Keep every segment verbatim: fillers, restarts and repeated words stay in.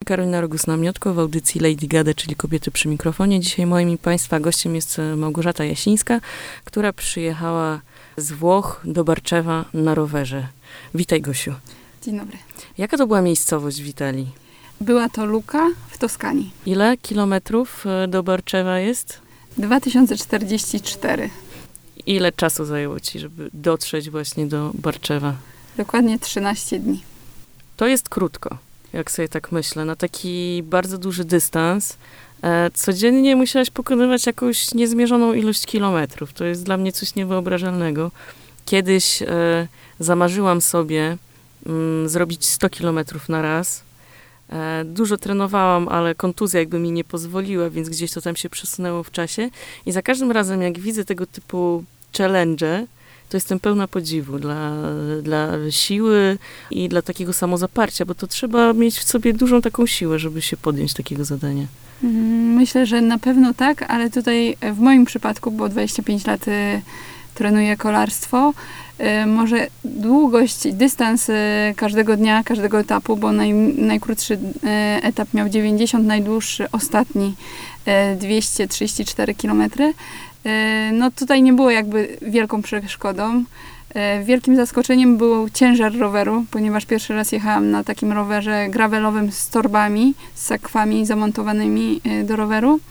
Karolina Rogus-Namiotko w audycji Lady Gada, czyli Kobiety przy mikrofonie. Dzisiaj moim i Państwa gościem jest Małgorzata Jasińska, która przyjechała z Włoch do Barczewa na rowerze. Witaj, Gosiu. Dzień dobry. Jaka to była miejscowość w Italii? Była to Lucca w Toskanii. Ile kilometrów do Barczewa jest? dwa tysiące czterdzieści cztery. Ile czasu zajęło ci, żeby dotrzeć właśnie do Barczewa? Dokładnie trzynaście dni. To jest krótko, jak sobie tak myślę, na taki bardzo duży dystans. E, codziennie musiałaś pokonywać jakąś niezmierzoną ilość kilometrów. To jest dla mnie coś niewyobrażalnego. Kiedyś e, zamarzyłam sobie mm, zrobić sto kilometrów na raz. E, dużo trenowałam, ale kontuzja jakby mi nie pozwoliła, więc gdzieś to tam się przesunęło w czasie. I za każdym razem, jak widzę tego typu challenge, to jestem pełna podziwu dla, dla siły i dla takiego samozaparcia, bo to trzeba mieć w sobie dużą taką siłę, żeby się podjąć takiego zadania. Myślę, że na pewno tak, ale tutaj w moim przypadku, bo dwadzieścia pięć lat y, trenuję kolarstwo, y, może długość i dystans y, każdego dnia, każdego etapu, bo naj, najkrótszy y, etap miał dziewięćdziesiąt, najdłuższy ostatni y, dwieście trzydzieści cztery kilometry. No tutaj nie było jakby wielką przeszkodą. Wielkim zaskoczeniem był ciężar roweru, ponieważ pierwszy raz jechałam na takim rowerze gravelowym z torbami, z sakwami zamontowanymi do roweru.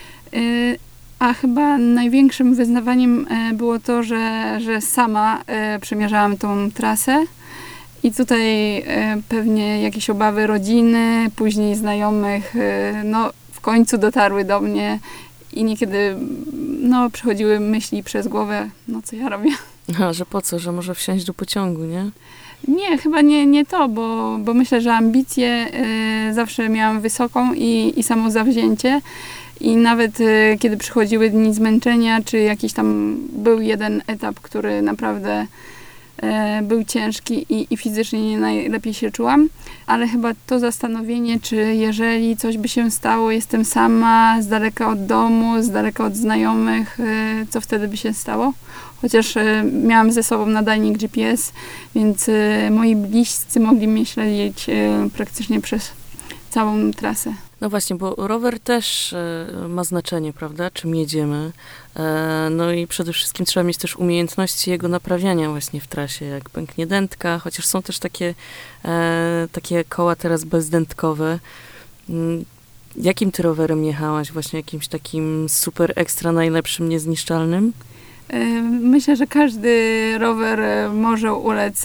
A chyba największym wyzwaniem było to, że, że sama przemierzałam tą trasę. I tutaj pewnie jakieś obawy rodziny, później znajomych, no w końcu dotarły do mnie. I niekiedy, no, przechodziły myśli przez głowę, no co ja robię. A, że po co? Że może wsiąść do pociągu, nie? Nie, chyba nie, nie to, bo, bo myślę, że ambicje y, zawsze miałam wysoką i, i samozawzięcie. I nawet y, kiedy przychodziły dni zmęczenia, czy jakiś tam był jeden etap, który naprawdę y, był ciężki i, i fizycznie nie najlepiej się czułam, ale chyba to zastanowienie, czy jeżeli coś by się stało, jestem sama, z daleka od domu, z daleka od znajomych, y, co wtedy by się stało? Chociaż y, miałam ze sobą nadajnik G P S, więc y, moi bliscy mogli mnie śledzić y, praktycznie przez całą trasę. No właśnie, bo rower też e, ma znaczenie, prawda, czym jedziemy. E, no i przede wszystkim trzeba mieć też umiejętności jego naprawiania właśnie w trasie, jak pęknie dętka, chociaż są też takie, e, takie koła teraz bezdętkowe. Mm, jakim ty rowerem jechałaś? Właśnie jakimś takim super ekstra najlepszym, niezniszczalnym? Myślę, że każdy rower może ulec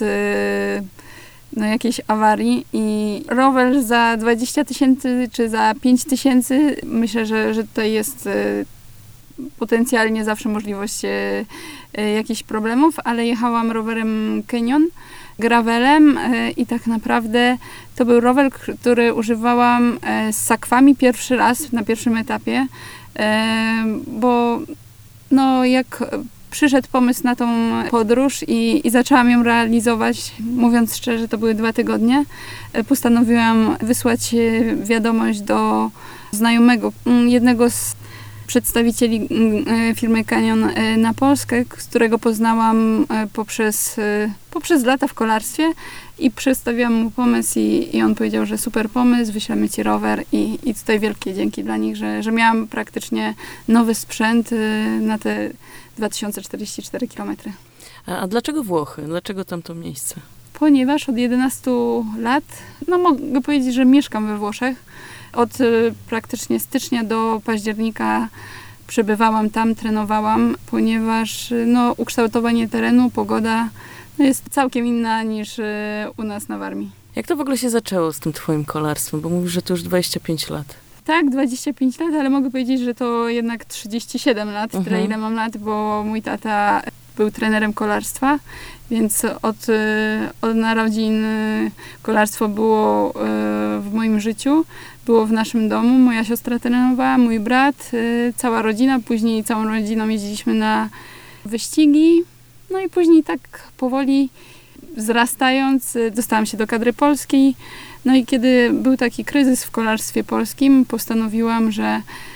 no, jakiejś awarii i rower za dwadzieścia tysięcy czy za pięć tysięcy, myślę, że, że tutaj jest y, potencjalnie zawsze możliwość y, y, jakichś problemów, ale jechałam rowerem Canyon, gravelem y, i tak naprawdę to był rower, który używałam y, z sakwami pierwszy raz na pierwszym etapie, y, bo no jak przyszedł pomysł na tą podróż i, i zaczęłam ją realizować. Mówiąc szczerze, to były dwa tygodnie. Postanowiłam wysłać wiadomość do znajomego, jednego z przedstawicieli firmy Canyon na Polskę, z którego poznałam poprzez, poprzez lata w kolarstwie i przedstawiłam mu pomysł i, i on powiedział, że super pomysł, wyślemy ci rower i, i tutaj wielkie dzięki dla nich, że, że miałam praktycznie nowy sprzęt na te dwa tysiące czterdzieści cztery kilometry. A, a dlaczego Włochy? Dlaczego tamto miejsce? Ponieważ od jedenastu lat, no mogę powiedzieć, że mieszkam we Włoszech. Od y, praktycznie stycznia do października przebywałam tam, trenowałam, ponieważ y, no, ukształtowanie terenu, pogoda no, jest całkiem inna niż y, u nas na Warmii. Jak to w ogóle się zaczęło z tym twoim kolarstwem? Bo mówisz, że to już dwadzieścia pięć lat. Tak, dwadzieścia pięć lat, ale mogę powiedzieć, że to jednak trzydzieści siedem lat, tyle Mhm. ile mam lat, bo mój tata był trenerem kolarstwa, więc od, od narodzin kolarstwo było w moim życiu, było w naszym domu. Moja siostra trenowała, mój brat, cała rodzina, później całą rodziną jeździliśmy na wyścigi, no i później tak powoli wzrastając dostałam się do kadry polskiej. No i kiedy był taki kryzys w kolarstwie polskim, postanowiłam, że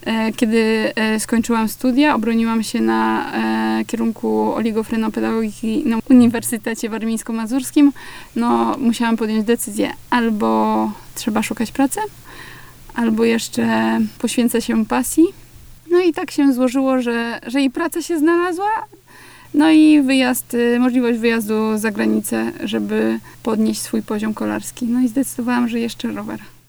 E, kiedy e, skończyłam studia, obroniłam się na e, kierunku oligofrenopedagogiki na Uniwersytecie Warmińsko-Mazurskim, no musiałam podjąć decyzję, albo trzeba szukać pracy, albo jeszcze poświęcę się pasji. No i tak się złożyło, że, że i praca się znalazła, no i wyjazd, y, możliwość wyjazdu za granicę, żeby podnieść swój poziom kolarski. No i zdecydowałam, że jeszcze rower.